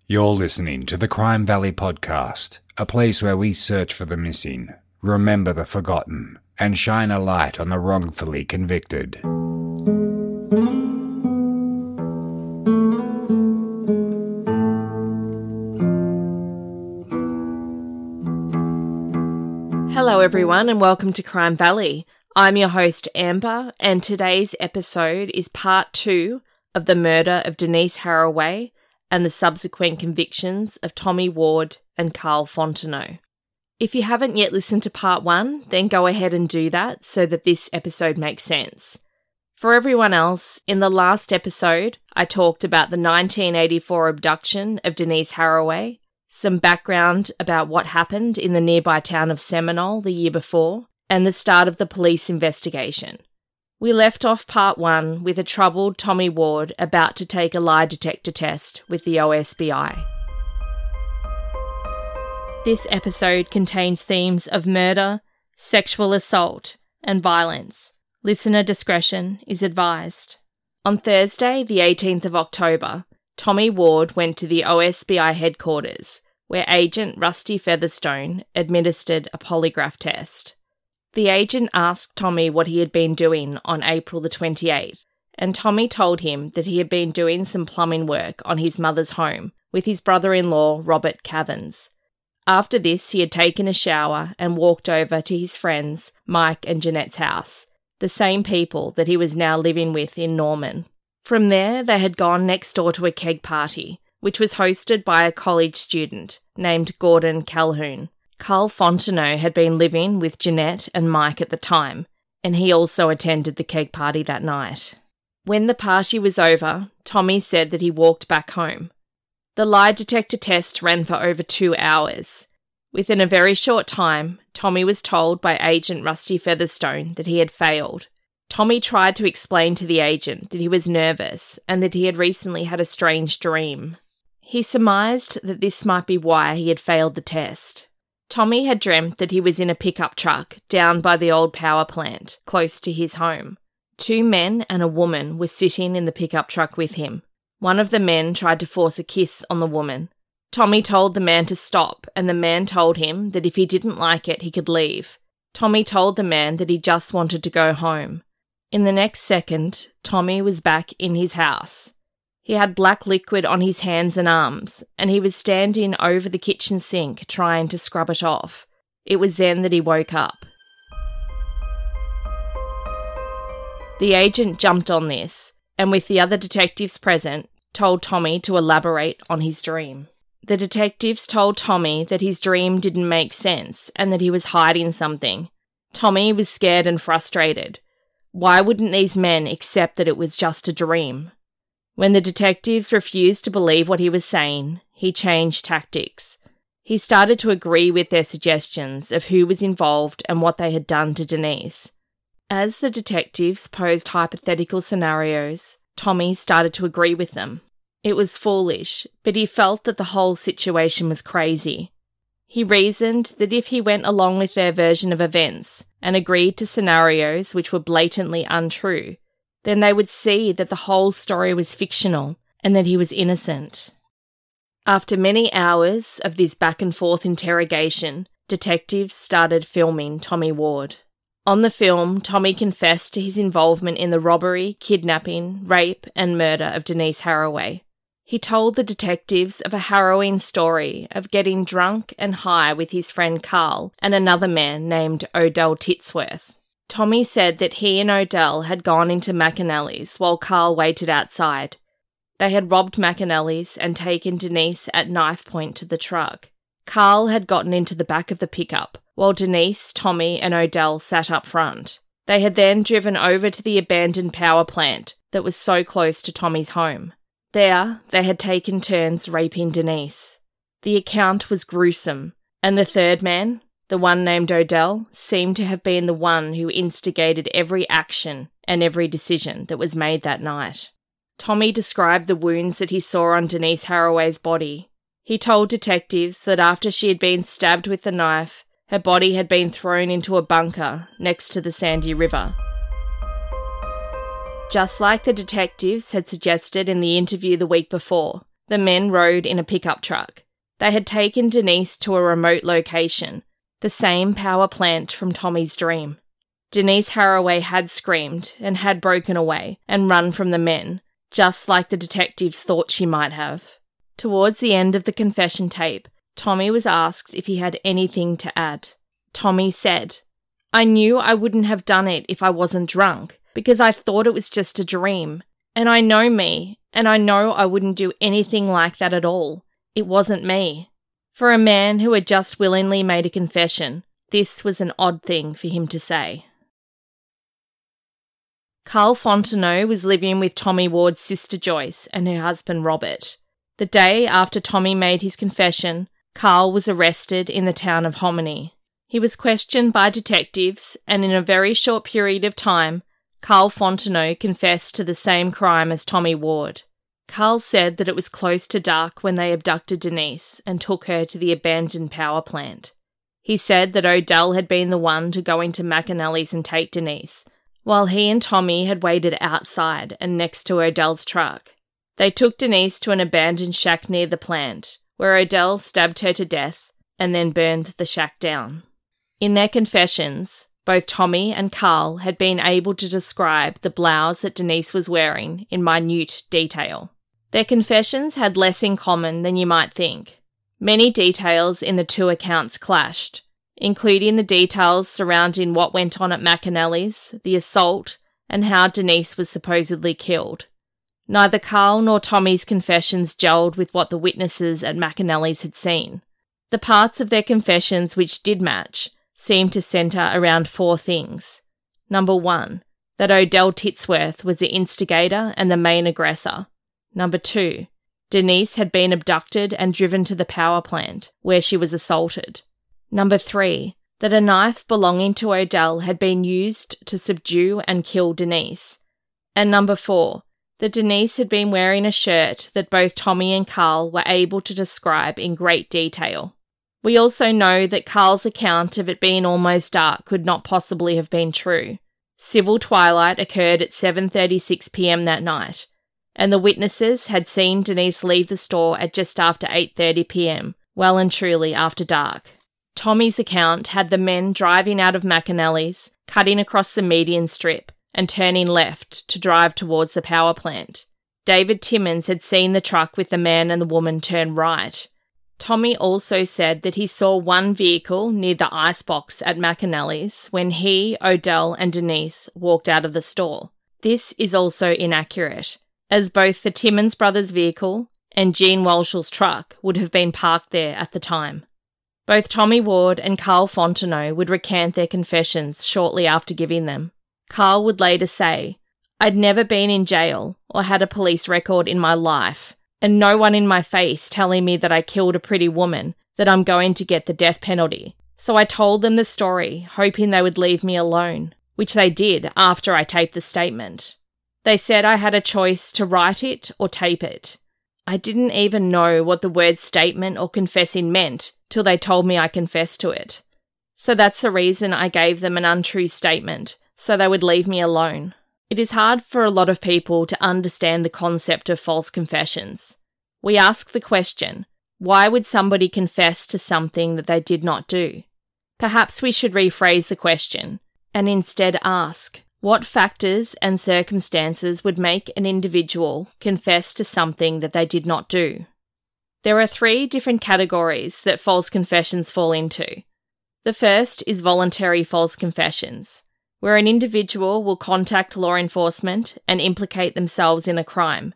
You're listening to the Crime Valley Podcast, a place where we search for the missing, remember the forgotten, and shine a light on the wrongfully convicted. Hello everyone and welcome to Crime Valley. I'm your host Amber, and today's episode is part 2 of the murder of Denise Haraway and the subsequent convictions of Tommy Ward and Carl Fontenot. If you haven't yet listened to part 1, then go ahead and do that so that this episode makes sense. For everyone else, in the last episode, I talked about the 1984 abduction of Denise Haraway, some background about what happened in the nearby town of Seminole the year before, and the start of the police investigation. We left off part 1 with a troubled Tommy Ward about to take a lie detector test with the OSBI. This episode contains themes of murder, sexual assault, and violence. Listener discretion is advised. On Thursday, the 18th of October, Tommy Ward went to the OSBI headquarters, where Agent Rusty Featherstone administered a polygraph test. The agent asked Tommy what he had been doing on April the 28th, and Tommy told him that he had been doing some plumbing work on his mother's home with his brother-in-law, Robert Cavins. After this, he had taken a shower and walked over to his friends, Mike and Jeanette's house, the same people that he was now living with in Norman. From there, they had gone next door to a keg party, which was hosted by a college student named Gordon Calhoun. Carl Fontenot had been living with Jeanette and Mike at the time, and he also attended the keg party that night. When the party was over, Tommy said that he walked back home. The lie detector test ran for over 2 hours. Within a very short time, Tommy was told by Agent Rusty Featherstone that he had failed. Tommy tried to explain to the agent that he was nervous and that he had recently had a strange dream. He surmised that this might be why he had failed the test. Tommy had dreamt that he was in a pickup truck down by the old power plant, close to his home. 2 men and a woman were sitting in the pickup truck with him. One of the men tried to force a kiss on the woman. Tommy told the man to stop, and the man told him that if he didn't like it, he could leave. Tommy told the man that he just wanted to go home. In the next second, Tommy was back in his house. He had black liquid on his hands and arms, and he was standing over the kitchen sink trying to scrub it off. It was then that he woke up. The agent jumped on this, and with the other detectives present, told Tommy to elaborate on his dream. The detectives told Tommy that his dream didn't make sense and that he was hiding something. Tommy was scared and frustrated. Why wouldn't these men accept that it was just a dream? When the detectives refused to believe what he was saying, he changed tactics. He started to agree with their suggestions of who was involved and what they had done to Denise. As the detectives posed hypothetical scenarios, Tommy started to agree with them. It was foolish, but he felt that the whole situation was crazy. He reasoned that if he went along with their version of events and agreed to scenarios which were blatantly untrue, then they would see that the whole story was fictional and that he was innocent. After many hours of this back-and-forth interrogation, detectives started filming Tommy Ward. On the film, Tommy confessed to his involvement in the robbery, kidnapping, rape and murder of Denise Haraway. He told the detectives of a harrowing story of getting drunk and high with his friend Carl and another man named Odell Titsworth. Tommy said that he and Odell had gone into McAnally's while Carl waited outside. They had robbed McAnally's and taken Denise at knife point to the truck. Carl had gotten into the back of the pickup, while Denise, Tommy and Odell sat up front. They had then driven over to the abandoned power plant that was so close to Tommy's home. There, they had taken turns raping Denise. The account was gruesome, and the third man, the one named Odell, seemed to have been the one who instigated every action and every decision that was made that night. Tommy described the wounds that he saw on Denise Haraway's body. He told detectives that after she had been stabbed with the knife, her body had been thrown into a bunker next to the Sandy River. Just like the detectives had suggested in the interview the week before, the men rode in a pickup truck. They had taken Denise to a remote location, the same power plant from Tommy's dream. Denise Haraway had screamed and had broken away and run from the men, just like the detectives thought she might have. Towards the end of the confession tape, Tommy was asked if he had anything to add. Tommy said, "I knew I wouldn't have done it if I wasn't drunk, because I thought it was just a dream. And I know me, and I know I wouldn't do anything like that at all. It wasn't me." For a man who had just willingly made a confession, this was an odd thing for him to say. Carl Fontenot was living with Tommy Ward's sister Joyce and her husband Robert. The day after Tommy made his confession, Carl was arrested in the town of Hominy. He was questioned by detectives, and in a very short period of time, Carl Fontenot confessed to the same crime as Tommy Ward. Carl said that it was close to dark when they abducted Denise and took her to the abandoned power plant. He said that Odell had been the one to go into McAnally's and take Denise, while he and Tommy had waited outside and next to Odell's truck. They took Denise to an abandoned shack near the plant, where Odell stabbed her to death and then burned the shack down. In their confessions, both Tommy and Carl had been able to describe the blouse that Denise was wearing in minute detail. Their confessions had less in common than you might think. Many details in the two accounts clashed, including the details surrounding what went on at McAnally's, the assault, and how Denise was supposedly killed. Neither Carl nor Tommy's confessions gelled with what the witnesses at McAnally's had seen. The parts of their confessions which did match seemed to centre around four things. Number 1, that Odell Titsworth was the instigator and the main aggressor. Number 2, Denise had been abducted and driven to the power plant, where she was assaulted. Number 3, that a knife belonging to Odell had been used to subdue and kill Denise. And number 4, that Denise had been wearing a shirt that both Tommy and Carl were able to describe in great detail. We also know that Carl's account of it being almost dark could not possibly have been true. Civil twilight occurred at 7:36 p.m. that night, and the witnesses had seen Denise leave the store at just after 8:30 p.m, well and truly after dark. Tommy's account had the men driving out of McAnally's, cutting across the median strip, and turning left to drive towards the power plant. David Timmons had seen the truck with the man and the woman turn right. Tommy also said that he saw one vehicle near the icebox at McAnally's when he, Odell, and Denise walked out of the store. This is also inaccurate, as both the Timmons brothers' vehicle and Gene Walshall's truck would have been parked there at the time. Both Tommy Ward and Carl Fontenot would recant their confessions shortly after giving them. Carl would later say, "I'd never been in jail or had a police record in my life, and no one in my face telling me that I killed a pretty woman, that I'm going to get the death penalty. So I told them the story, hoping they would leave me alone, which they did after I taped the statement. They said I had a choice to write it or tape it. I didn't even know what the word statement or confessing meant till they told me I confessed to it. So that's the reason I gave them an untrue statement, so they would leave me alone." It is hard for a lot of people to understand the concept of false confessions. We ask the question, why would somebody confess to something that they did not do? Perhaps we should rephrase the question and instead ask, what factors and circumstances would make an individual confess to something that they did not do? There are 3 different categories that false confessions fall into. The first is voluntary false confessions, where an individual will contact law enforcement and implicate themselves in a crime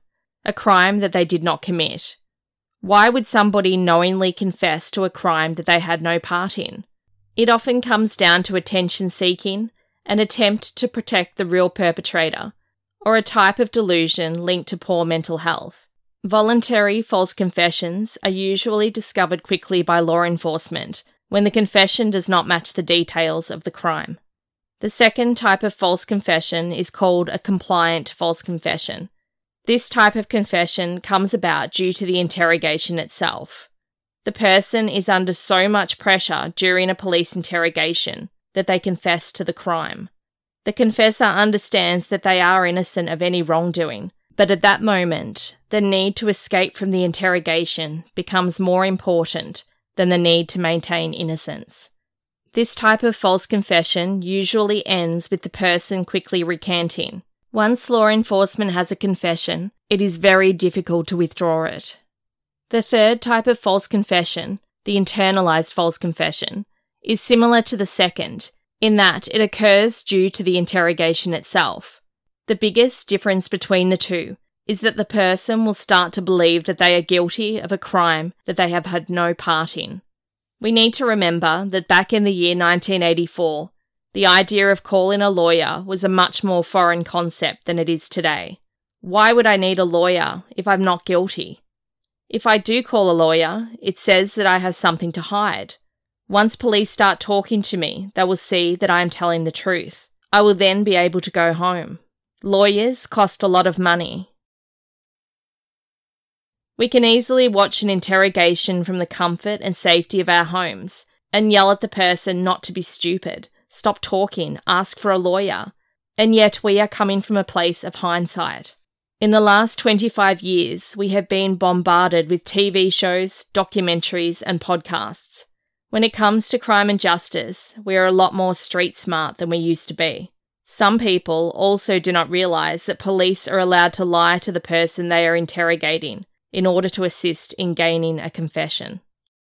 that they did not commit. Why would somebody knowingly confess to a crime that they had no part in? It often comes down to attention-seeking, an attempt to protect the real perpetrator, or a type of delusion linked to poor mental health. Voluntary false confessions are usually discovered quickly by law enforcement when the confession does not match the details of the crime. The second type of false confession is called a compliant false confession. This type of confession comes about due to the interrogation itself. The person is under so much pressure during a police interrogation that they confess to the crime. The confessor understands that they are innocent of any wrongdoing, But at that moment, the need to escape from the interrogation becomes more important than the need to maintain innocence. This type of false confession usually ends with the person quickly recanting. Once law enforcement has a confession, it is very difficult to withdraw it. The third type of false confession, the internalized false confession, is similar to the second, in that it occurs due to the interrogation itself. The biggest difference between the two is that the person will start to believe that they are guilty of a crime that they have had no part in. We need to remember that back in the year 1984, the idea of calling a lawyer was a much more foreign concept than it is today. Why would I need a lawyer if I'm not guilty? If I do call a lawyer, it says that I have something to hide. Once police start talking to me, they will see that I am telling the truth. I will then be able to go home. Lawyers cost a lot of money. We can easily watch an interrogation from the comfort and safety of our homes and yell at the person not to be stupid, stop talking, ask for a lawyer. And yet we are coming from a place of hindsight. In the last 25 years, we have been bombarded with TV shows, documentaries, and podcasts. When it comes to crime and justice, we are a lot more street smart than we used to be. Some people also do not realise that police are allowed to lie to the person they are interrogating in order to assist in gaining a confession.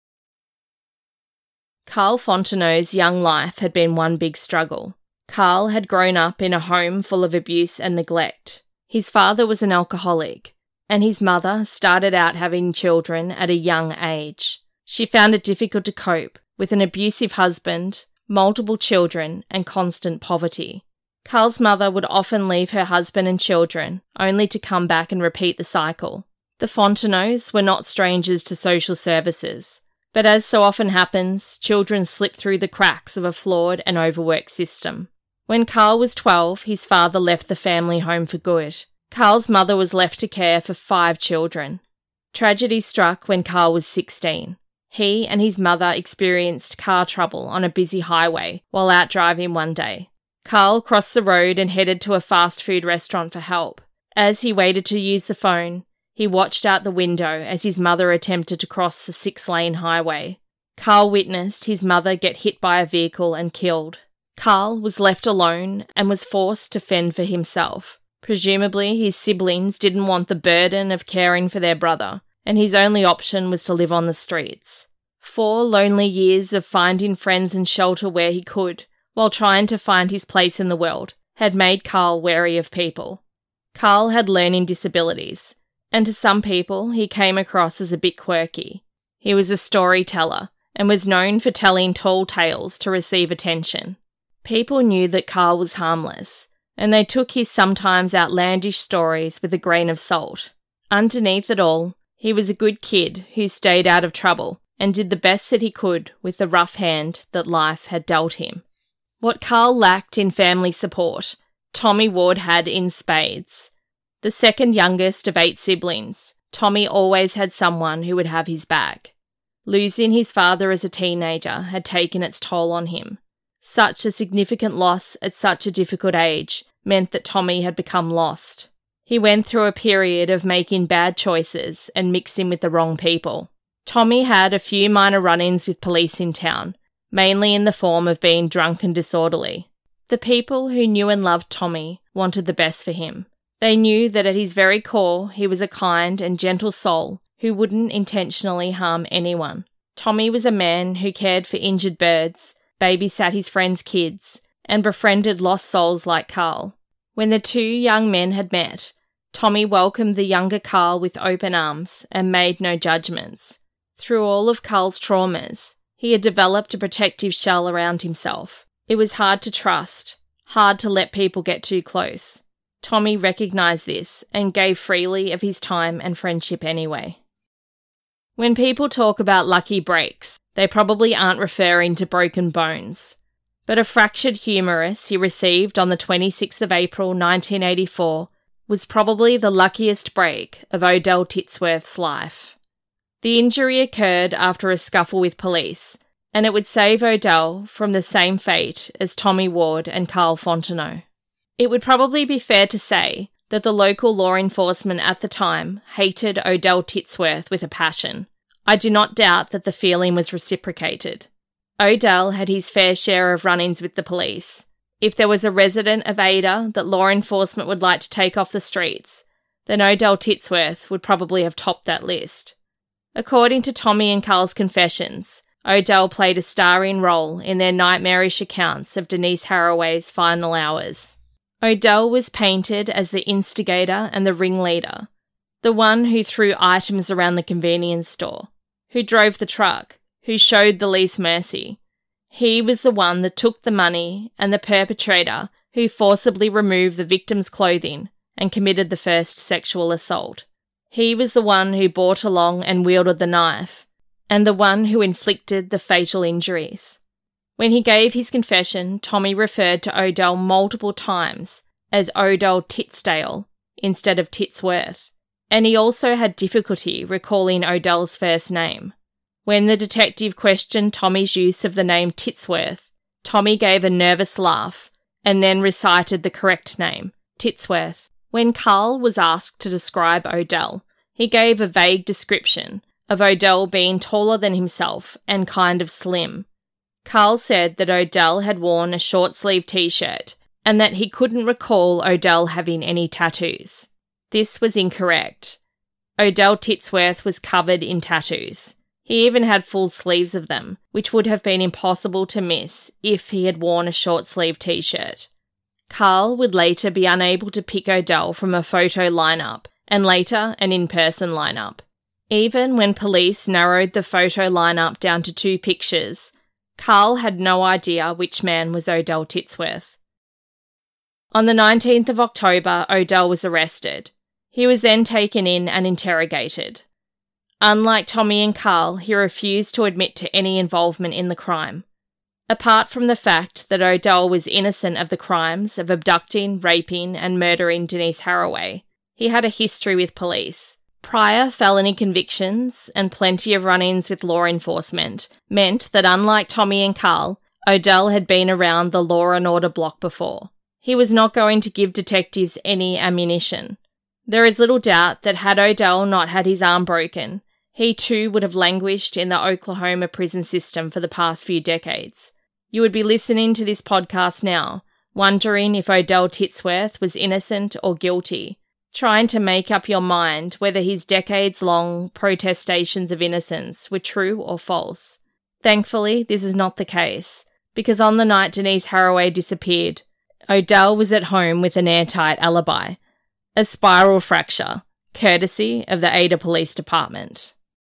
Carl Fontenot's young life had been one big struggle. Carl had grown up in a home full of abuse and neglect. His father was an alcoholic, and his mother started out having children at a young age. She found it difficult to cope with an abusive husband, multiple children, and constant poverty. Carl's mother would often leave her husband and children, only to come back and repeat the cycle. The Fontenots were not strangers to social services, but as so often happens, children slip through the cracks of a flawed and overworked system. When Carl was 12, his father left the family home for good. Carl's mother was left to care for 5 children. Tragedy struck when Carl was 16. He and his mother experienced car trouble on a busy highway while out driving one day. Carl crossed the road and headed to a fast food restaurant for help. As he waited to use the phone, he watched out the window as his mother attempted to cross the 6-lane highway. Carl witnessed his mother get hit by a vehicle and killed. Carl was left alone and was forced to fend for himself. Presumably, his siblings didn't want the burden of caring for their brother, and his only option was to live on the streets. 4 lonely years of finding friends and shelter where he could, while trying to find his place in the world, had made Carl wary of people. Carl had learning disabilities, and to some people he came across as a bit quirky. He was a storyteller and was known for telling tall tales to receive attention. People knew that Carl was harmless, and they took his sometimes outlandish stories with a grain of salt. Underneath it all, he was a good kid who stayed out of trouble and did the best that he could with the rough hand that life had dealt him. What Carl lacked in family support, Tommy Ward had in spades. The second youngest of 8 siblings, Tommy always had someone who would have his back. Losing his father as a teenager had taken its toll on him. Such a significant loss at such a difficult age meant that Tommy had become lost. He went through a period of making bad choices and mixing with the wrong people. Tommy had a few minor run-ins with police in town, mainly in the form of being drunk and disorderly. The people who knew and loved Tommy wanted the best for him. They knew that at his very core he was a kind and gentle soul who wouldn't intentionally harm anyone. Tommy was a man who cared for injured birds, babysat his friends' kids, and befriended lost souls like Carl. When the 2 young men had met, Tommy welcomed the younger Carl with open arms and made no judgments. Through all of Carl's traumas, he had developed a protective shell around himself. It was hard to trust, hard to let people get too close. Tommy recognised this and gave freely of his time and friendship anyway. When people talk about lucky breaks, they probably aren't referring to broken bones. But a fractured humerus he received on the 26th of April 1984 was probably the luckiest break of Odell Titsworth's life. The injury occurred after a scuffle with police, and it would save Odell from the same fate as Tommy Ward and Carl Fontenot. It would probably be fair to say that the local law enforcement at the time hated Odell Titsworth with a passion. I do not doubt that the feeling was reciprocated. Odell had his fair share of run-ins with the police. If there was a resident of Ada that law enforcement would like to take off the streets, then Odell Titsworth would probably have topped that list. According to Tommy and Carl's confessions, Odell played a starring role in their nightmarish accounts of Denise Haraway's final hours. Odell was painted as the instigator and the ringleader, the one who threw items around the convenience store, who drove the truck, who showed the least mercy. He was the one that took the money and the perpetrator who forcibly removed the victim's clothing and committed the first sexual assault. He was the one who brought along and wielded the knife, and the one who inflicted the fatal injuries. When he gave his confession, Tommy referred to Odell multiple times as Odell Titsdale instead of Titsworth, and he also had difficulty recalling Odell's first name. When the detective questioned Tommy's use of the name Titsworth, Tommy gave a nervous laugh and then recited the correct name, Titsworth. When Carl was asked to describe Odell, he gave a vague description of Odell being taller than himself and kind of slim. Carl said that Odell had worn a short-sleeved t-shirt and that he couldn't recall Odell having any tattoos. This was incorrect. Odell Titsworth was covered in tattoos. He even had full sleeves of them, which would have been impossible to miss if he had worn a short-sleeved t-shirt. Carl would later be unable to pick Odell from a photo lineup, and later an in-person lineup. Even when police narrowed the photo lineup down to 2 pictures, Carl had no idea which man was Odell Titsworth. On the 19th of October, Odell was arrested. He was then taken in and interrogated. Unlike Tommy and Carl, he refused to admit to any involvement in the crime. Apart from the fact that Odell was innocent of the crimes of abducting, raping, and murdering Denise Haraway, he had a history with police. Prior felony convictions and plenty of run-ins with law enforcement meant that, unlike Tommy and Carl, Odell had been around the law and order block before. He was not going to give detectives any ammunition. There is little doubt that had Odell not had his arm broken, he too would have languished in the Oklahoma prison system for the past few decades. You would be listening to this podcast now, wondering if Odell Titsworth was innocent or guilty, trying to make up your mind whether his decades-long protestations of innocence were true or false. Thankfully, this is not the case, because on the night Denise Haraway disappeared, Odell was at home with an airtight alibi, a spiral fracture, courtesy of the Ada Police Department.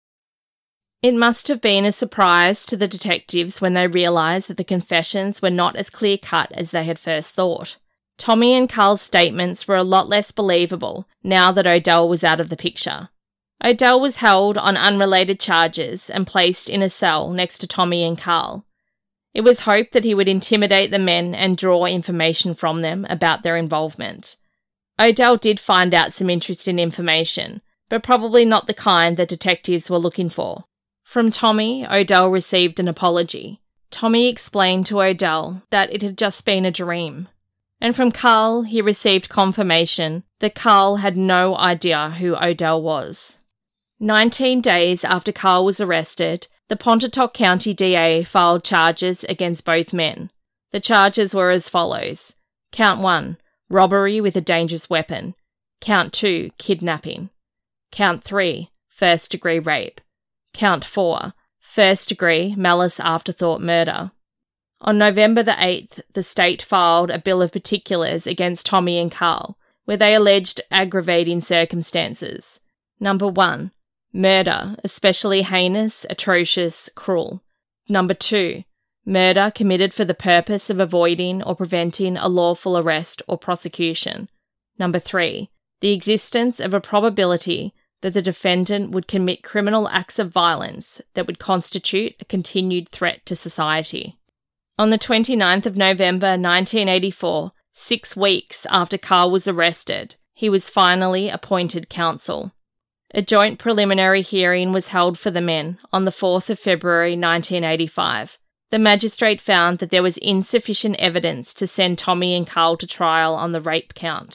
It must have been a surprise to the detectives when they realised that the confessions were not as clear-cut as they had first thought. Tommy and Carl's statements were a lot less believable now that Odell was out of the picture. Odell was held on unrelated charges and placed in a cell next to Tommy and Carl. It was hoped that he would intimidate the men and draw information from them about their involvement. Odell did find out some interesting information, but probably not the kind that detectives were looking for. From Tommy, Odell received an apology. Tommy explained to Odell that it had just been a dream. And from Carl, he received confirmation that Carl had no idea who Odell was. 19 days after Carl was arrested, the Pontotoc County DA filed charges against both men. The charges were as follows. Count 1, robbery with a dangerous weapon. Count 2, kidnapping. Count 3, first-degree rape. Count 4, first-degree malice afterthought murder. On November the 8th, the state filed a bill of particulars against Tommy and Carl, where they alleged aggravating circumstances. Number 1, murder, especially heinous, atrocious, cruel. Number 2, murder committed for the purpose of avoiding or preventing a lawful arrest or prosecution. Number 3, the existence of a probability that the defendant would commit criminal acts of violence that would constitute a continued threat to society. On the 29th of November 1984, 6 weeks after Carl was arrested, he was finally appointed counsel. A joint preliminary hearing was held for the men on the 4th of February 1985. The magistrate found that there was insufficient evidence to send Tommy and Carl to trial on the rape count.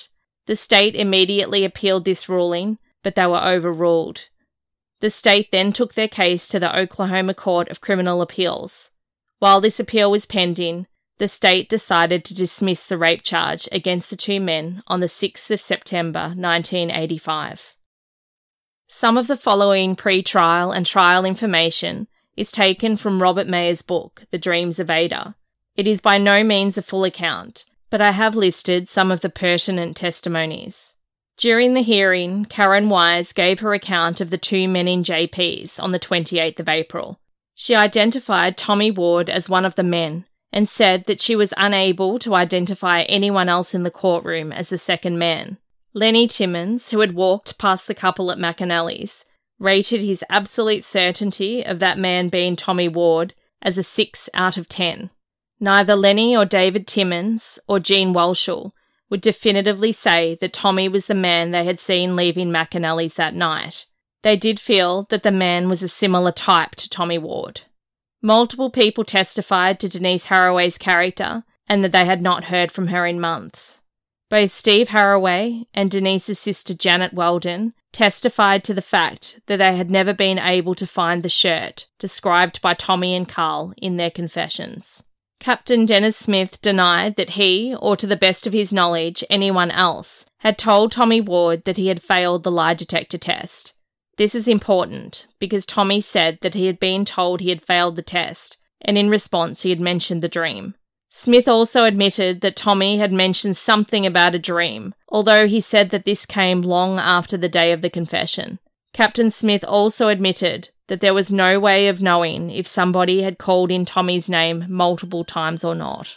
The state immediately appealed this ruling, but they were overruled. The state then took their case to the Oklahoma Court of Criminal Appeals. While this appeal was pending, the state decided to dismiss the rape charge against the two men on the 6th of September 1985. Some of the following pre-trial and trial information is taken from Robert Mayer's book, The Dreams of Ada. It is by no means a full account, but I have listed some of the pertinent testimonies. During the hearing, Karen Wise gave her account of the two men in JP's on the 28th of April. She identified Tommy Ward as one of the men and said that she was unable to identify anyone else in the courtroom as the second man. Lenny Timmons, who had walked past the couple at McAnally's, rated his absolute certainty of that man being Tommy Ward as a 6 out of 10. Neither Lenny or David Timmons or Gene Walshall would definitively say that Tommy was the man they had seen leaving McAnally's that night. They did feel that the man was a similar type to Tommy Ward. Multiple people testified to Denise Haraway's character and that they had not heard from her in months. Both Steve Haraway and Denise's sister Janet Weldon testified to the fact that they had never been able to find the shirt described by Tommy and Carl in their confessions. Captain Dennis Smith denied that he, or to the best of his knowledge, anyone else, had told Tommy Ward that he had failed the lie detector test. This is important because Tommy said that he had been told he had failed the test, and in response he had mentioned the dream. Smith also admitted that Tommy had mentioned something about a dream, although he said that this came long after the day of the confession. Captain Smith also admitted that there was no way of knowing if somebody had called in Tommy's name multiple times or not.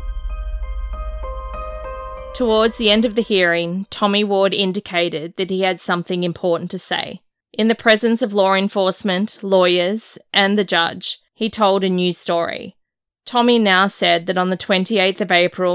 Towards the end of the hearing, Tommy Ward indicated that he had something important to say. In the presence of law enforcement, lawyers, and the judge, he told a new story. Tommy now said that on the 28th of April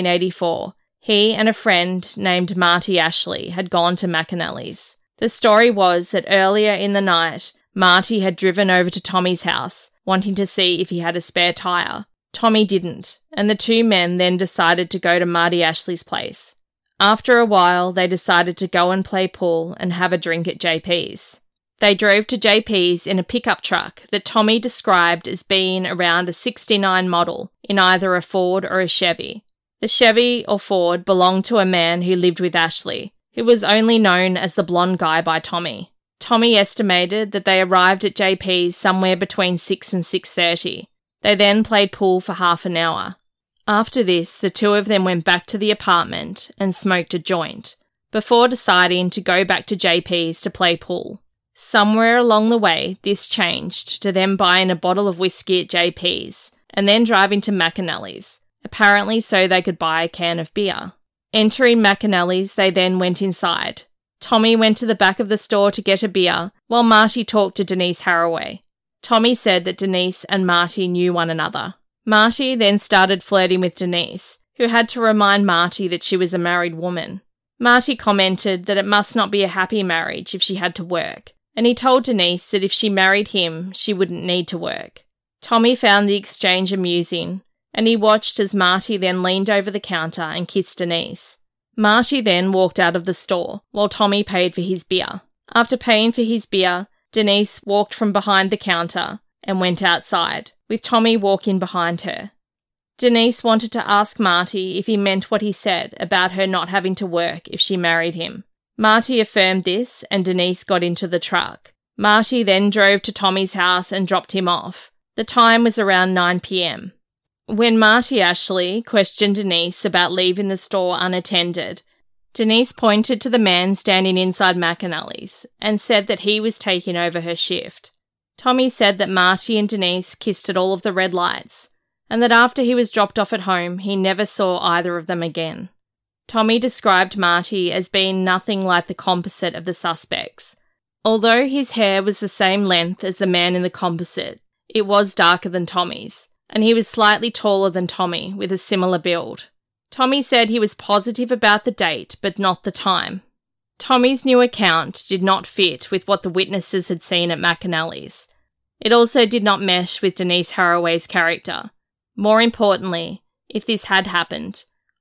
1984, he and a friend named Marty Ashley had gone to McAnally's. The story was that earlier in the night, Marty had driven over to Tommy's house, wanting to see if he had a spare tyre. Tommy didn't, and the two men then decided to go to Marty Ashley's place. After a while, they decided to go and play pool and have a drink at JP's. They drove to JP's in a pickup truck that Tommy described as being around a 69 model in either a Ford or a Chevy. The Chevy or Ford belonged to a man who lived with Ashley, who was only known as the blonde guy by Tommy. Tommy estimated that they arrived at JP's somewhere between 6 and 6:30. They then played pool for half an hour. After this, the two of them went back to the apartment and smoked a joint, before deciding to go back to JP's to play pool. Somewhere along the way, this changed to them buying a bottle of whiskey at JP's and then driving to McAnally's, apparently so they could buy a can of beer. Entering McAnally's, they then went inside. Tommy went to the back of the store to get a beer, while Marty talked to Denise Haraway. Tommy said that Denise and Marty knew one another. Marty then started flirting with Denise, who had to remind Marty that she was a married woman. Marty commented that it must not be a happy marriage if she had to work, and he told Denise that if she married him, she wouldn't need to work. Tommy found the exchange amusing, and he watched as Marty then leaned over the counter and kissed Denise. Marty then walked out of the store, while Tommy paid for his beer. After paying for his beer, Denise walked from behind the counter and went outside, with Tommy walking behind her. Denise wanted to ask Marty if he meant what he said about her not having to work if she married him. Marty affirmed this, and Denise got into the truck. Marty then drove to Tommy's house and dropped him off. The time was around 9 p.m. When Marty Ashley questioned Denise about leaving the store unattended, Denise pointed to the man standing inside McAnally's and said that he was taking over her shift. Tommy said that Marty and Denise kissed at all of the red lights, and that after he was dropped off at home, he never saw either of them again. Tommy described Marty as being nothing like the composite of the suspects. Although his hair was the same length as the man in the composite, it was darker than Tommy's, and he was slightly taller than Tommy, with a similar build. Tommy said he was positive about the date, but not the time. Tommy's new account did not fit with what the witnesses had seen at McAnally's. It also did not mesh with Denise Haraway's character. More importantly, if this had happened,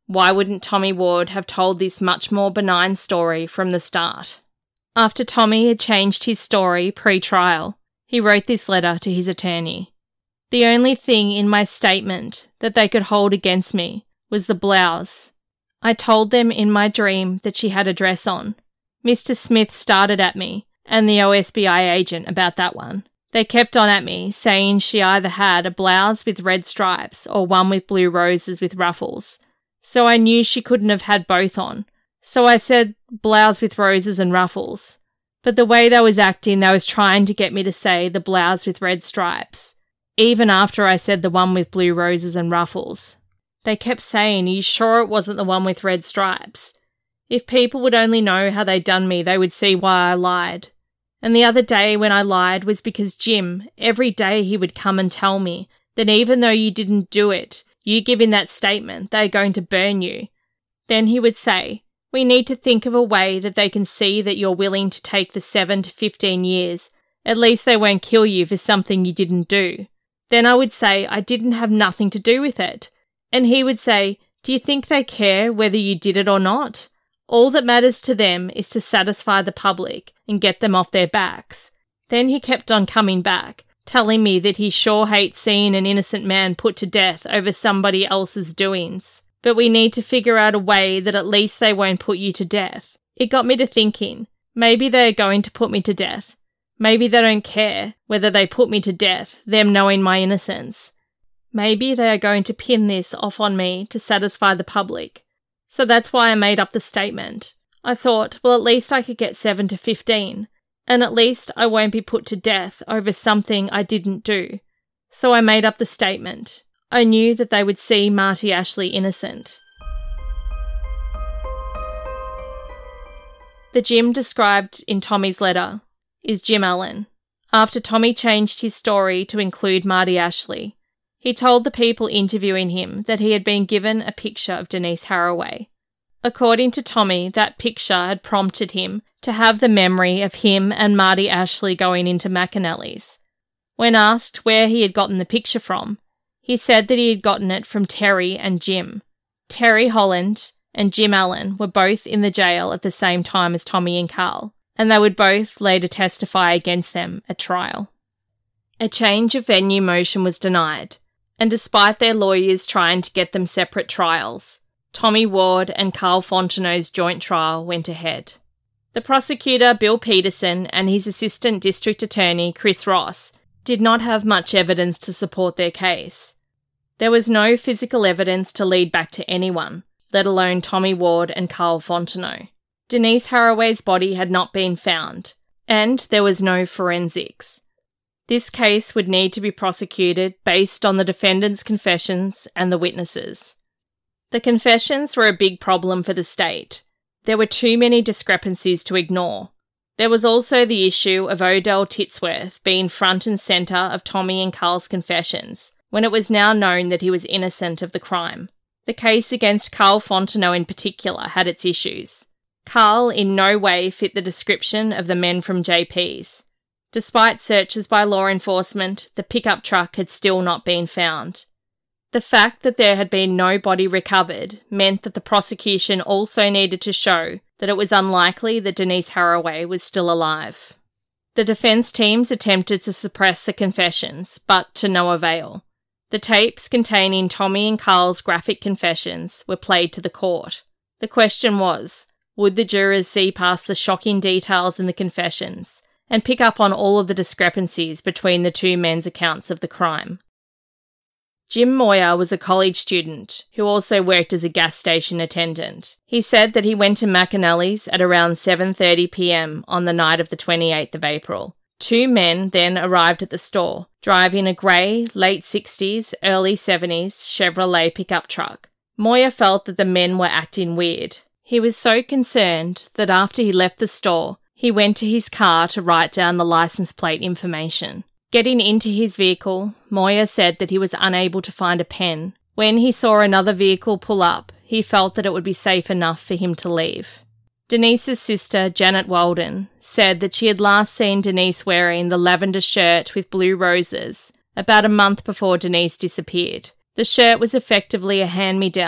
Why wouldn't Tommy Ward have told this much more benign story from the start? After Tommy had changed his story pre-trial, he wrote this letter to his attorney. The only thing in my statement that they could hold against me was the blouse. I told them in my dream that she had a dress on. Mr. Smith started at me and the OSBI agent about that one. They kept on at me, saying she either had a blouse with red stripes or one with blue roses with ruffles. So I knew she couldn't have had both on. So I said blouse with roses and ruffles. But the way they was acting, they was trying to get me to say the blouse with red stripes, even after I said the one with blue roses and ruffles. They kept saying, "Are you sure it wasn't the one with red stripes?" If people would only know how they'd done me, they would see why I lied. And the other day when I lied was because Jim, every day he would come and tell me that even though you didn't do it, you giving that statement, they're going to burn you. Then he would say, "We need to think of a way that they can see that you're willing to take the 7 to 15 years. At least they won't kill you for something you didn't do." Then I would say I didn't have nothing to do with it. And he would say, "Do you think they care whether you did it or not? All that matters to them is to satisfy the public and get them off their backs." Then he kept on coming back, telling me that he sure hates seeing an innocent man put to death over somebody else's doings. But we need to figure out a way that at least they won't put you to death. It got me to thinking, maybe they are going to put me to death. Maybe they don't care whether they put me to death, them knowing my innocence. Maybe they are going to pin this off on me to satisfy the public. So that's why I made up the statement. I thought, well, at least I could get 7 to 15, and at least I won't be put to death over something I didn't do. So I made up the statement. I knew that they would see Marty Ashley innocent. The Jim described in Tommy's letter is Jim Allen. After Tommy changed his story to include Marty Ashley, he told the people interviewing him that he had been given a picture of Denise Haraway. According to Tommy, that picture had prompted him to have the memory of him and Marty Ashley going into McAnally's. When asked where he had gotten the picture from, he said that he had gotten it from Terry and Jim. Terry Holland and Jim Allen were both in the jail at the same time as Tommy and Carl, and they would both later testify against them at trial. A change of venue motion was denied, and despite their lawyers trying to get them separate trials, Tommy Ward and Carl Fontenot's joint trial went ahead. The prosecutor, Bill Peterson, and his assistant district attorney, Chris Ross, did not have much evidence to support their case. There was no physical evidence to lead back to anyone, let alone Tommy Ward and Carl Fontenot. Denise Haraway's body had not been found, and there was no forensics. This case would need to be prosecuted based on the defendant's confessions and the witnesses. The confessions were a big problem for the state. There were too many discrepancies to ignore. There was also the issue of Odell Titsworth being front and centre of Tommy and Carl's confessions, when it was now known that he was innocent of the crime. The case against Carl Fontenot in particular had its issues. Carl in no way fit the description of the men from JP's. Despite searches by law enforcement, the pickup truck had still not been found. The fact that there had been no body recovered meant that the prosecution also needed to show that it was unlikely that Denise Haraway was still alive. The defence teams attempted to suppress the confessions, but to no avail. The tapes containing Tommy and Carl's graphic confessions were played to the court. The question was, would the jurors see past the shocking details in the confessions and pick up on all of the discrepancies between the two men's accounts of the crime? Jim Moyer was a college student who also worked as a gas station attendant. He said that he went to McAnally's at around 7:30 p.m. on the night of the 28th of April. Two men then arrived at the store, driving a grey, late 60s, early 70s Chevrolet pickup truck. Moyer felt that the men were acting weird. He was so concerned that after he left the store, he went to his car to write down the license plate information. Getting into his vehicle, Moyer said that he was unable to find a pen. When he saw another vehicle pull up, he felt that it would be safe enough for him to leave. Denise's sister, Janet Walden, said that she had last seen Denise wearing the lavender shirt with blue roses about a month before Denise disappeared. The shirt was effectively a hand-me-down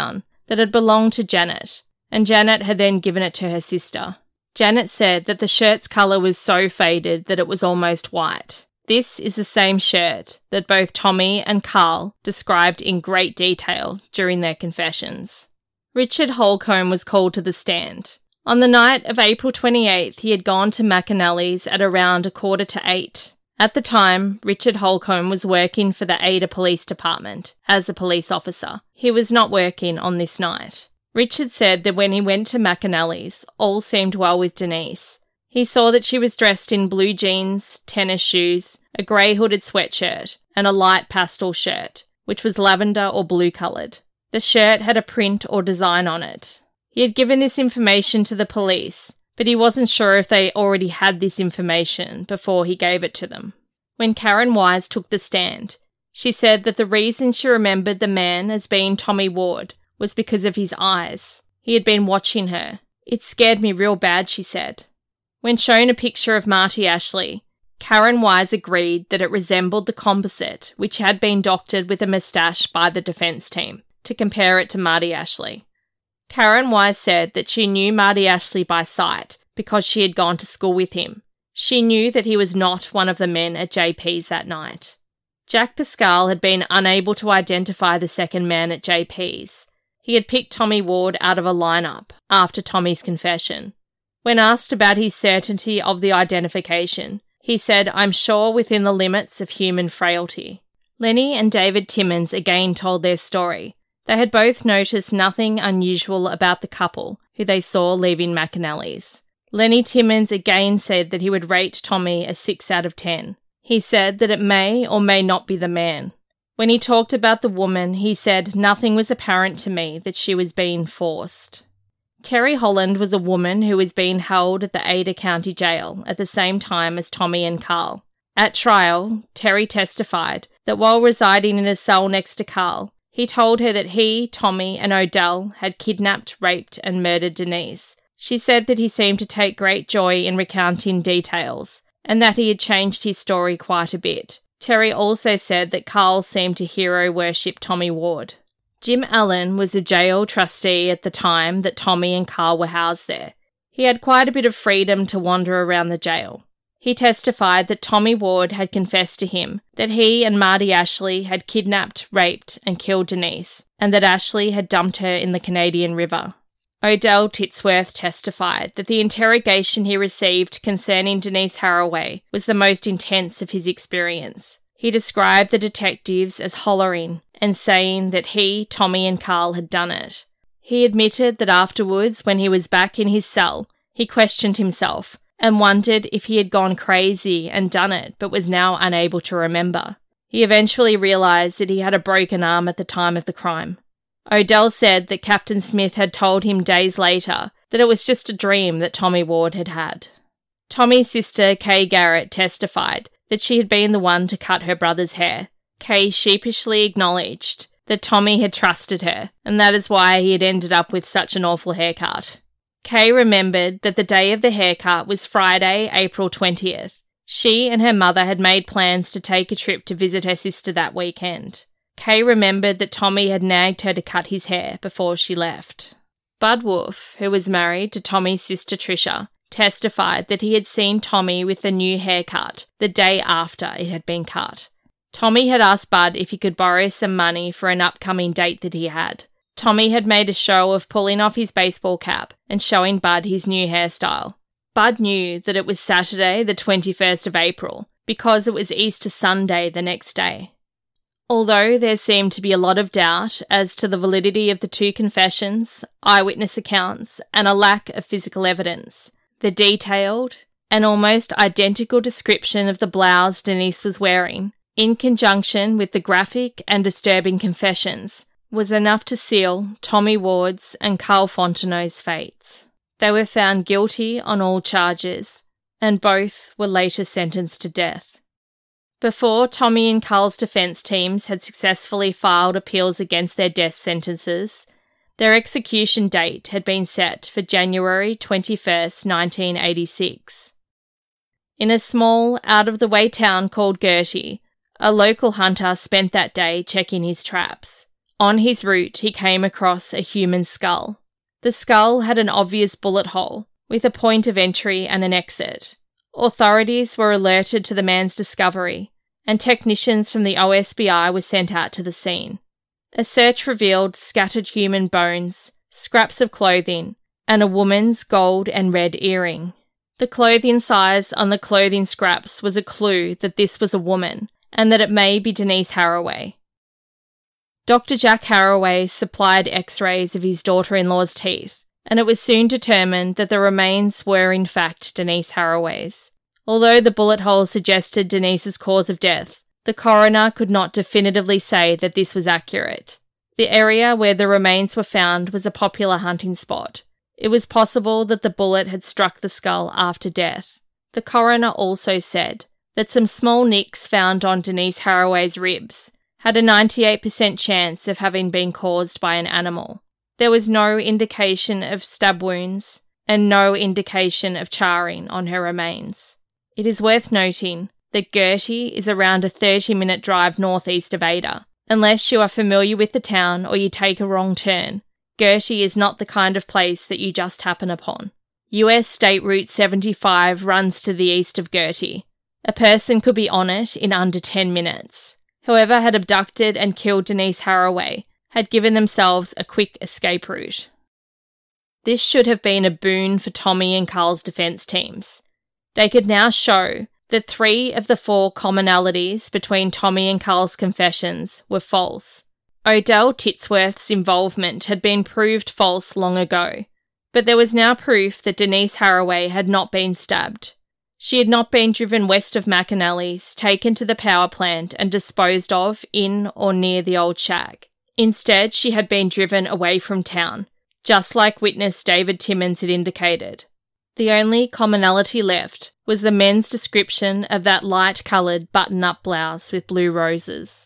that had belonged to Janet, and Janet had then given it to her sister. Janet said that the shirt's colour was so faded that it was almost white. This is the same shirt that both Tommy and Carl described in great detail during their confessions. Richard Holcomb was called to the stand. On the night of April 28th, he had gone to McAnally's at around 7:45. At the time, Richard Holcomb was working for the Ada Police Department as a police officer. He was not working on this night. Richard said that when he went to McAnally's, all seemed well with Denise. He saw that she was dressed in blue jeans, tennis shoes, a grey hooded sweatshirt, and a light pastel shirt, which was lavender or blue coloured. The shirt had a print or design on it. He had given this information to the police, but he wasn't sure if they already had this information before he gave it to them. When Karen Wise took the stand, she said that the reason she remembered the man as being Tommy Ward was because of his eyes. He had been watching her. It scared me real bad, she said. When shown a picture of Marty Ashley, Karen Wise agreed that it resembled the composite which had been doctored with a moustache by the defence team, to compare it to Marty Ashley. Karen Wise said that she knew Marty Ashley by sight because she had gone to school with him. She knew that he was not one of the men at JP's that night. Jack Pascal had been unable to identify the second man at JP's. He had picked Tommy Ward out of a lineup after Tommy's confession. When asked about his certainty of the identification, he said, "I'm sure within the limits of human frailty." Lenny and David Timmins again told their story. They had both noticed nothing unusual about the couple who they saw leaving McAnally's. Lenny Timmins again said that he would rate Tommy a 6 out of 10. He said that it may or may not be the man. When he talked about the woman, he said, "Nothing was apparent to me that she was being forced." Terry Holland was a woman who was being held at the Ada County Jail at the same time as Tommy and Carl. At trial, Terry testified that while residing in a cell next to Carl, he told her that he, Tommy, and Odell had kidnapped, raped, and murdered Denise. She said that he seemed to take great joy in recounting details, and that he had changed his story quite a bit. Terry also said that Carl seemed to hero worship Tommy Ward. Jim Allen was a jail trustee at the time that Tommy and Carl were housed there. He had quite a bit of freedom to wander around the jail. He testified that Tommy Ward had confessed to him that he and Marty Ashley had kidnapped, raped, and killed Denise, and that Ashley had dumped her in the Canadian River. Odell Titsworth testified that the interrogation he received concerning Denise Haraway was the most intense of his experience. He described the detectives as hollering and saying that he, Tommy, and Carl had done it. He admitted that afterwards, when he was back in his cell, he questioned himself and wondered if he had gone crazy and done it but was now unable to remember. He eventually realised that he had a broken arm at the time of the crime. Odell said that Captain Smith had told him days later that it was just a dream that Tommy Ward had had. Tommy's sister, Kay Garrett, testified that she had been the one to cut her brother's hair. Kay sheepishly acknowledged that Tommy had trusted her, and that is why he had ended up with such an awful haircut. Kay remembered that the day of the haircut was Friday, April 20th. She and her mother had made plans to take a trip to visit her sister that weekend. Kay remembered that Tommy had nagged her to cut his hair before she left. Bud Wolf, who was married to Tommy's sister Tricia, testified that he had seen Tommy with the new haircut the day after it had been cut. Tommy had asked Bud if he could borrow some money for an upcoming date that he had. Tommy had made a show of pulling off his baseball cap and showing Bud his new hairstyle. Bud knew that it was Saturday, the 21st of April, because it was Easter Sunday the next day. Although there seemed to be a lot of doubt as to the validity of the two confessions, eyewitness accounts, and a lack of physical evidence, the detailed and almost identical description of the blouse Denise was wearing, in conjunction with the graphic and disturbing confessions, was enough to seal Tommy Ward's and Carl Fontenot's fates. They were found guilty on all charges, and both were later sentenced to death. Before Tommy and Carl's defence teams had successfully filed appeals against their death sentences, their execution date had been set for January 21st, 1986. In a small, out-of-the-way town called Gertie, a local hunter spent that day checking his traps. On his route, he came across a human skull. The skull had an obvious bullet hole, with a point of entry and an exit. Authorities were alerted to the man's discovery, and technicians from the OSBI were sent out to the scene. A search revealed scattered human bones, scraps of clothing, and a woman's gold and red earring. The clothing size on the clothing scraps was a clue that this was a woman, and that it may be Denise Haraway. Dr. Jack Haraway supplied x-rays of his daughter-in-law's teeth, and it was soon determined that the remains were in fact Denise Haraway's. Although the bullet hole suggested Denise's cause of death, the coroner could not definitively say that this was accurate. The area where the remains were found was a popular hunting spot. It was possible that the bullet had struck the skull after death. The coroner also said that some small nicks found on Denise Haraway's ribs had a 98% chance of having been caused by an animal. There was no indication of stab wounds and no indication of charring on her remains. It is worth noting that Gertie is around a 30-minute drive northeast of Ada. Unless you are familiar with the town or you take a wrong turn, Gertie is not the kind of place that you just happen upon. US State Route 75 runs to the east of Gertie. A person could be on it in under 10 minutes. Whoever had abducted and killed Denise Haraway had given themselves a quick escape route. This should have been a boon for Tommy and Carl's defence teams. They could now show that 3 of the 4 commonalities between Tommy and Carl's confessions were false. Odell Titsworth's involvement had been proved false long ago, but there was now proof that Denise Haraway had not been stabbed. She had not been driven west of McAnally's, taken to the power plant and disposed of in or near the old shack. Instead, she had been driven away from town, just like witness David Timmons had indicated. The only commonality left was the men's description of that light-coloured button-up blouse with blue roses.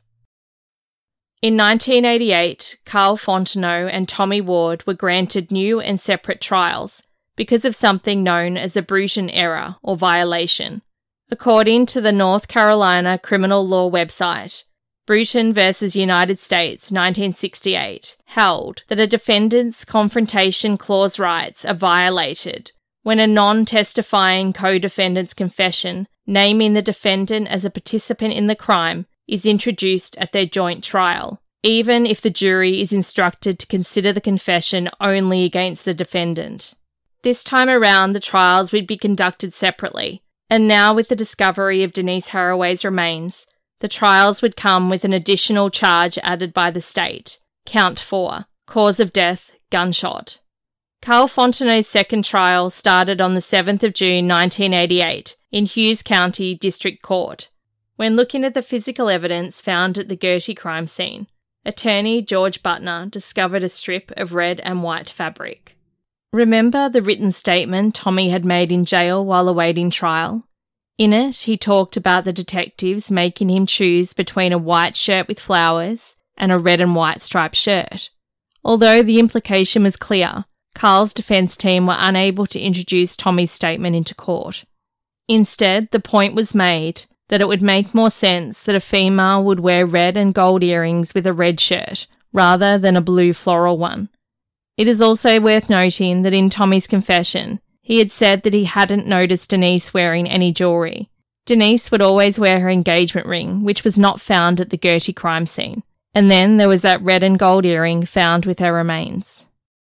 In 1988, Carl Fontenot and Tommy Ward were granted new and separate trials because of something known as a Bruton error or violation. According to the North Carolina Criminal Law website, Bruton v. United States 1968 held that a defendant's confrontation clause rights are violated when a non-testifying co-defendant's confession naming the defendant as a participant in the crime is introduced at their joint trial, even if the jury is instructed to consider the confession only against the defendant. This time around, the trials would be conducted separately, and now with the discovery of Denise Haraway's remains, the trials would come with an additional charge added by the state, Count 4, cause of death, gunshot. Carl Fontenot's second trial started on the 7th of June 1988 in Hughes County District Court. When looking at the physical evidence found at the Gertie crime scene, attorney George Butner discovered a strip of red and white fabric. Remember the written statement Tommy had made in jail while awaiting trial? In it, he talked about the detectives making him choose between a white shirt with flowers and a red and white striped shirt. Although the implication was clear, Carl's defence team were unable to introduce Tommy's statement into court. Instead, the point was made that it would make more sense that a female would wear red and gold earrings with a red shirt, rather than a blue floral one. It is also worth noting that in Tommy's confession, he had said that he hadn't noticed Denise wearing any jewellery. Denise would always wear her engagement ring, which was not found at the Gertie crime scene, and then there was that red and gold earring found with her remains.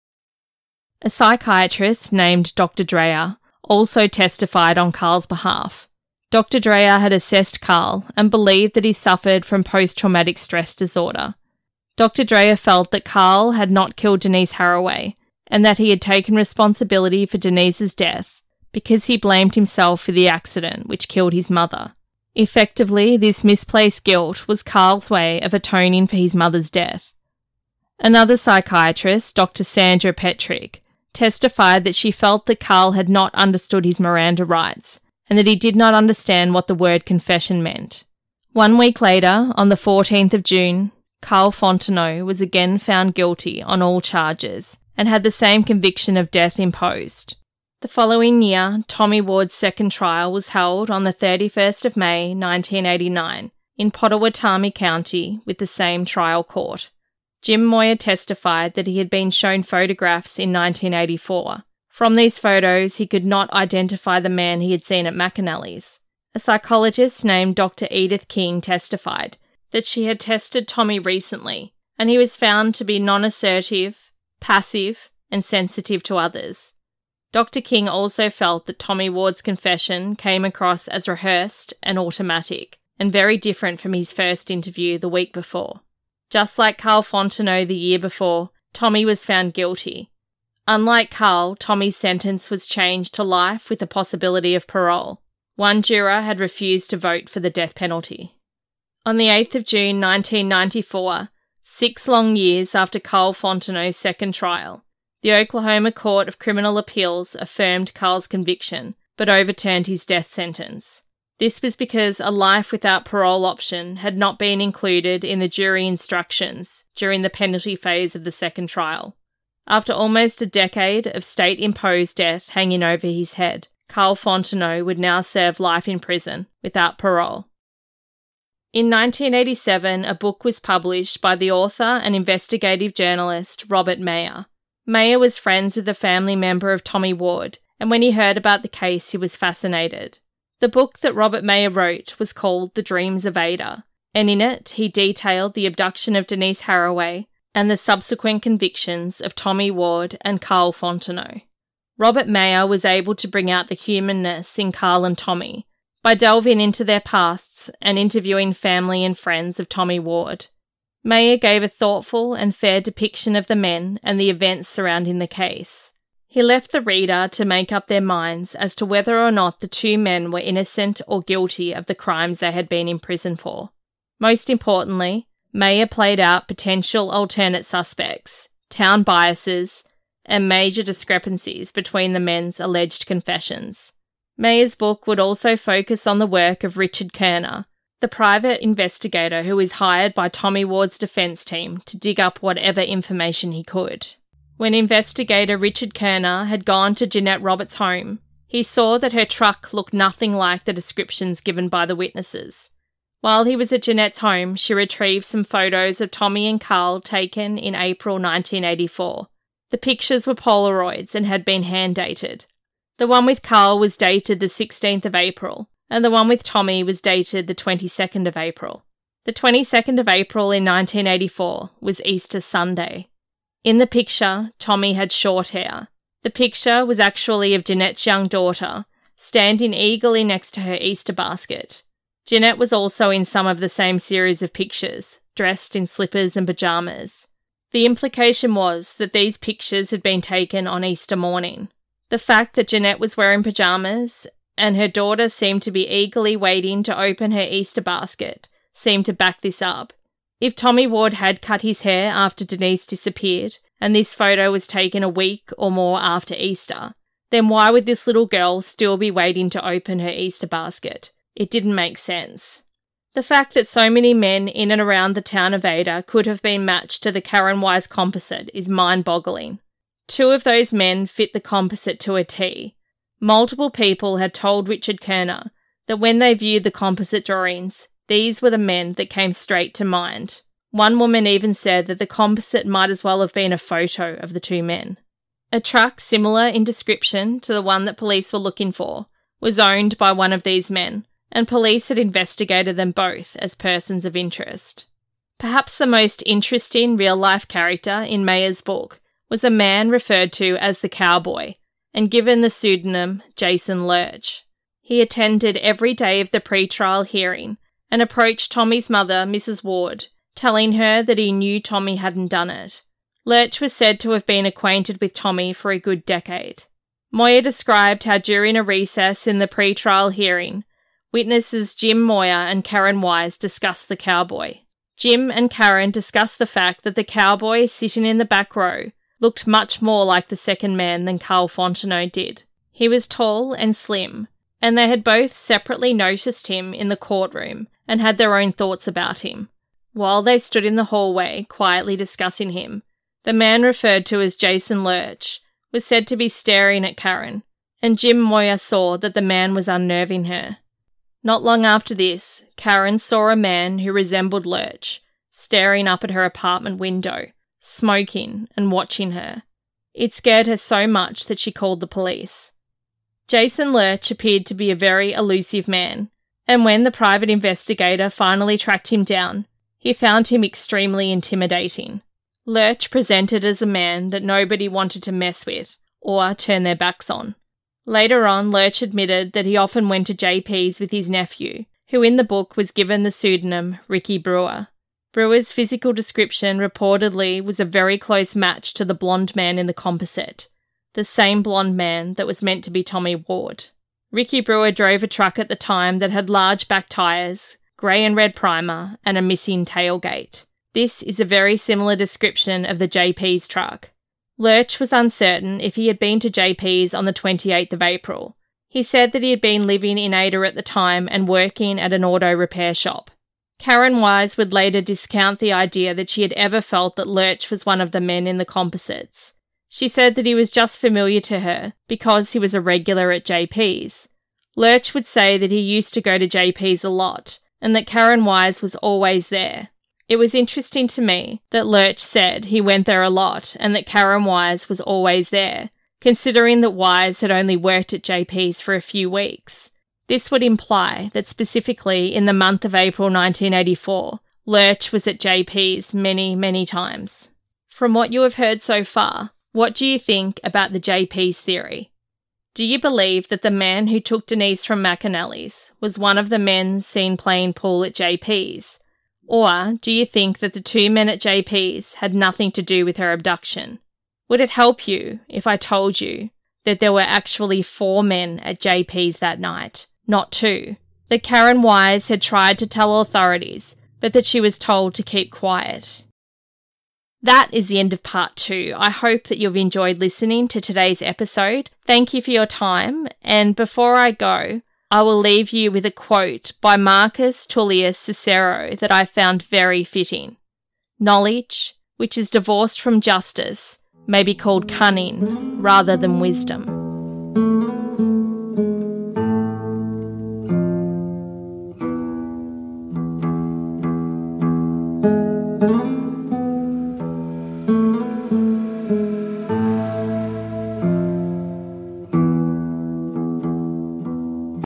A psychiatrist named Dr. Dreyer also testified on Carl's behalf. Dr. Dreyer had assessed Carl and believed that he suffered from post-traumatic stress disorder. Dr. Dreyer felt that Carl had not killed Denise Haraway and that he had taken responsibility for Denise's death because he blamed himself for the accident which killed his mother. Effectively, this misplaced guilt was Carl's way of atoning for his mother's death. Another psychiatrist, Dr. Sandra Petrick, testified that she felt that Carl had not understood his Miranda rights and that he did not understand what the word confession meant. 1 week later, on the 14th of June, Carl Fontenot was again found guilty on all charges and had the same conviction of death imposed. The following year, Tommy Ward's second trial was held on the 31st of May 1989 in Pottawatomie County with the same trial court. Jim Moyer testified that he had been shown photographs in 1984. From these photos, he could not identify the man he had seen at McAnally's. A psychologist named Dr. Edith King testified that she had tested Tommy recently, and he was found to be non-assertive, passive, and sensitive to others. Dr. King also felt that Tommy Ward's confession came across as rehearsed and automatic, and very different from his first interview the week before. Just like Carl Fontenot the year before, Tommy was found guilty. Unlike Carl, Tommy's sentence was changed to life with the possibility of parole. One juror had refused to vote for the death penalty. On the 8th of June 1994, 6 long years after Carl Fontenot's second trial, the Oklahoma Court of Criminal Appeals affirmed Carl's conviction, but overturned his death sentence. This was because a life without parole option had not been included in the jury instructions during the penalty phase of the second trial. After almost a decade of state-imposed death hanging over his head, Carl Fontenot would now serve life in prison without parole. In 1987, a book was published by the author and investigative journalist Robert Mayer. Mayer was friends with a family member of Tommy Ward, and when he heard about the case, he was fascinated. The book that Robert Mayer wrote was called The Dreams of Ada, and in it he detailed the abduction of Denise Haraway and the subsequent convictions of Tommy Ward and Carl Fontenot. Robert Mayer was able to bring out the humanness in Carl and Tommy by delving into their pasts and interviewing family and friends of Tommy Ward. Mayer gave a thoughtful and fair depiction of the men and the events surrounding the case. He left the reader to make up their minds as to whether or not the two men were innocent or guilty of the crimes they had been in prison for. Most importantly, Mayer played out potential alternate suspects, town biases, and major discrepancies between the men's alleged confessions. Mayer's book would also focus on the work of Richard Kerner, the private investigator who was hired by Tommy Ward's defense team to dig up whatever information he could. When investigator Richard Kerner had gone to Jeanette Roberts' home, he saw that her truck looked nothing like the descriptions given by the witnesses. While he was at Jeanette's home, she retrieved some photos of Tommy and Carl taken in April 1984. The pictures were Polaroids and had been hand-dated. The one with Carl was dated the 16th of April, and the one with Tommy was dated the 22nd of April. The 22nd of April in 1984 was Easter Sunday. In the picture, Tommy had short hair. The picture was actually of Jeanette's young daughter, standing eagerly next to her Easter basket. Jeanette was also in some of the same series of pictures, dressed in slippers and pyjamas. The implication was that these pictures had been taken on Easter morning. The fact that Jeanette was wearing pyjamas and her daughter seemed to be eagerly waiting to open her Easter basket seemed to back this up. If Tommy Ward had cut his hair after Denise disappeared, and this photo was taken a week or more after Easter, then why would this little girl still be waiting to open her Easter basket? It didn't make sense. The fact that so many men in and around the town of Ada could have been matched to the Karen Wise composite is mind-boggling. 2 of those men fit the composite to a T. Multiple people had told Richard Kerner that when they viewed the composite drawings, these were the men that came straight to mind. One woman even said that the composite might as well have been a photo of the 2 men. A truck similar in description to the one that police were looking for was owned by one of these men, and police had investigated them both as persons of interest. Perhaps the most interesting real-life character in Mayer's book was a man referred to as the Cowboy, and given the pseudonym Jason Lurch. He attended every day of the pre-trial hearing and approached Tommy's mother, Mrs. Ward, telling her that he knew Tommy hadn't done it. Lurch was said to have been acquainted with Tommy for a good decade. Moyer described how during a recess in the pre-trial hearing, witnesses Jim Moyer and Karen Wise discussed the Cowboy. Jim and Karen discussed the fact that the Cowboy sitting in the back row looked much more like the second man than Carl Fontenot did. He was tall and slim, and they had both separately noticed him in the courtroom and had their own thoughts about him. While they stood in the hallway quietly discussing him, the man referred to as Jason Lurch was said to be staring at Karen, and Jim Moyer saw that the man was unnerving her. Not long after this, Karen saw a man who resembled Lurch staring up at her apartment window, smoking and watching her. It scared her so much that she called the police. Jason Lurch appeared to be a very elusive man, and when the private investigator finally tracked him down, he found him extremely intimidating. Lurch presented as a man that nobody wanted to mess with or turn their backs on. Later on, Lurch admitted that he often went to JP's with his nephew, who in the book was given the pseudonym Ricky Brewer. Brewer's physical description reportedly was a very close match to the blonde man in the composite, the same blonde man that was meant to be Tommy Ward. Ricky Brewer drove a truck at the time that had large back tyres, grey and red primer, and a missing tailgate. This is a very similar description of the JP's truck. Lurch was uncertain if he had been to JP's on the 28th of April. He said that he had been living in Ada at the time and working at an auto repair shop. Karen Wise would later discount the idea that she had ever felt that Lurch was one of the men in the composites. She said that he was just familiar to her because he was a regular at JP's. Lurch would say that he used to go to JP's a lot and that Karen Wise was always there. It was interesting to me that Lurch said he went there a lot and that Karen Wise was always there, considering that Wise had only worked at JP's for a few weeks. This would imply that specifically in the month of April 1984, Lurch was at JP's many, many times. From what you have heard so far, what do you think about the JP's theory? Do you believe that the man who took Denise from McAnally's was one of the men seen playing pool at JP's? Or do you think that the two men at JP's had nothing to do with her abduction? Would it help you if I told you that there were actually 4 men at JP's that night, not 2? That Karen Wise had tried to tell authorities, but that she was told to keep quiet. That is the end of part 2. I hope that you've enjoyed listening to today's episode. Thank you for your time, and before I go, I will leave you with a quote by Marcus Tullius Cicero that I found very fitting. Knowledge, which is divorced from justice, may be called cunning rather than wisdom.